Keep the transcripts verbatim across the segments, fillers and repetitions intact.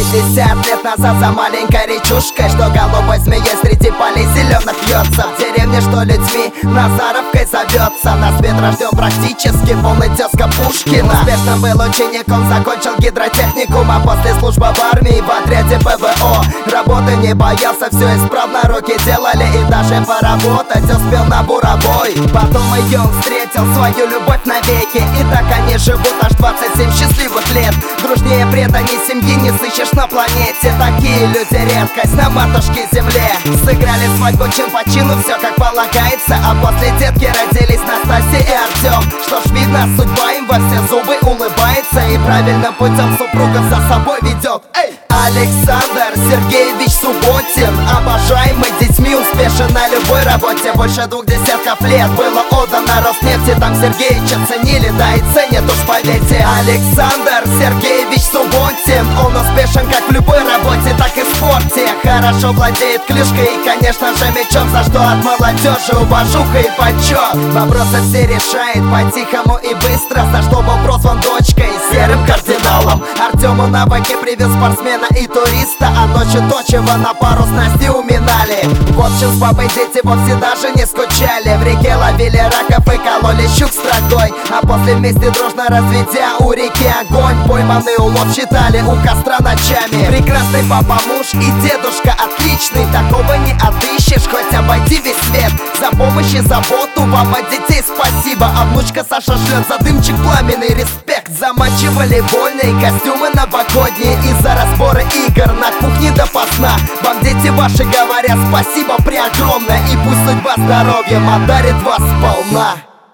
Пятьдесят лет назад за маленькой речушкой, что голубой змеей среди полей зеленых вьется. В деревне, что людьми Назаровкой зовется. На свет рожден практически полный тезка Пушкина. Успешным был учеником, закончил гидротехникум, а после службы в армии в отряде ПВО. Работы не боялся, все исправно руки делали, и даже поработать успел на буровой. Потом ее он встретил, свою любовь навеки, и так они живут аж двадцать семь счастливых лет. Дружнее преданий семьи не сыщешь на планете. Такие люди редкость на матушке земле. Сыграли свадьбу чин по чину, все как полагается, а после детки родились Настасья и Артем. Что ж, видно, судьба им во все зубы улыбается и правильным путем супругов за собой ведет. Эй! Александр Сергеевич Субботин, обожаемый детьми, успешен на любой работе. Больше двух десятков лет было отдано Роснефти, там Сергеевича ценили, да и ценят уж поверьте. Александр Сергеевич Субботин, он успешен как в любой работе, так и в спорте. Хорошо владеет клюшкой и, конечно же, мечом, за что от молодежи уважуха и почет. Вопросы все решает по-тихому и быстро, за что был прозван дочкой серым кардиналом. Артему на баке привез спортсмена и туриста, а ночью то, чего на пару с Настей уминали. В общем, с папой дети вовсе даже не скучали. В реке ловили раков и кололи щук строгой, а после вместе дружно разведя у реки огонь, пойманный улов считали у костра ночами. Прекрасный папа, муж и дедушка отличный, такого не отыщешь, хоть обойди весь свет. За помощь и заботу вам от детей спасибо, а внучка Саша шлет за дымчик пламенный респект. За матчи волейбольные, костюмы новогодние и за разборы игр на кухне допоздна. Вам дети ваши говорят спасибо преогромное, и пусть судьба здоровьем одарит вас сполна.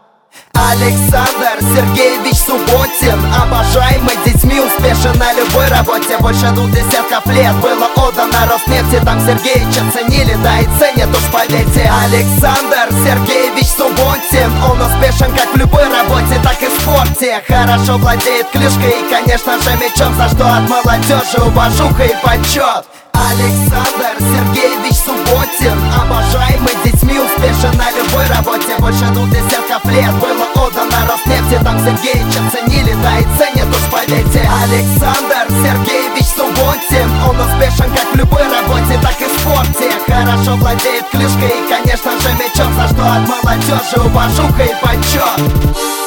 Александр Сергеевич Субботин, обожаемый детьми, успешен на любой работе. Больше двух десятков лет было отдано Роснефти, там Сергеевича ценили, да и ценят уж поверьте. Александр Сергеевич Субботин, он успешен как в любой работе, так и в спорте. Хорошо владеет клюшкой и, конечно же, мечом, за что от молодежи уважуха и почет. Александр Сергеевич Субботин, обожаемый детьми, успешен на любой работе. Больше двух десятков лет было отдано Роснефти, там Сергеевича ценили, да и ценят уж поверьте. Александр Сергеевич Субботин, он успешен как в любой работе, так и в спорте. Хорошо владеет клюшкой и, конечно же, мечом, за что от молодежи уважуха и почет.